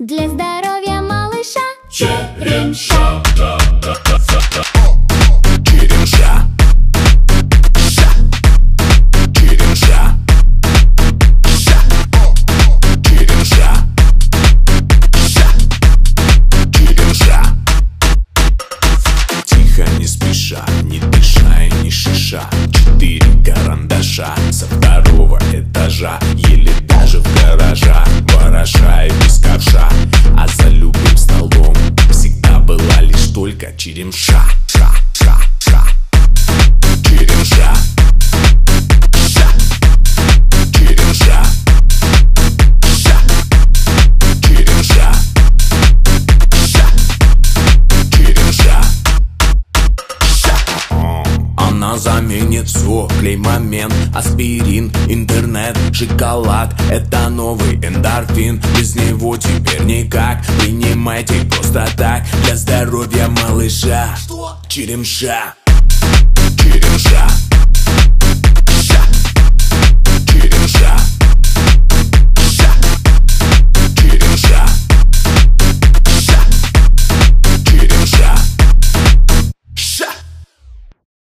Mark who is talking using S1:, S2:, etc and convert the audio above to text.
S1: для здоровья малыша.
S2: Черемша.
S3: Черемша. Ша. Черемша. Ша. Черемша. Ша. Черемша. Тихо, не спеша, не дыша и не шиша. 4 карандаша со 2-го этажа, еле даже в гаража, вороша и без ковша. А за любым столом всегда была лишь только черемша. Ша, ша, ша. Черемша. Ша. Черемша. Ша. Черемша. Ша. Черемша. Она заменит все, клей-момент, аспирин, интернет, шоколад. Это новый эндорфин, без него теперь никак. Принимайте просто так, для здоровья малыша. Черемша. Черемша.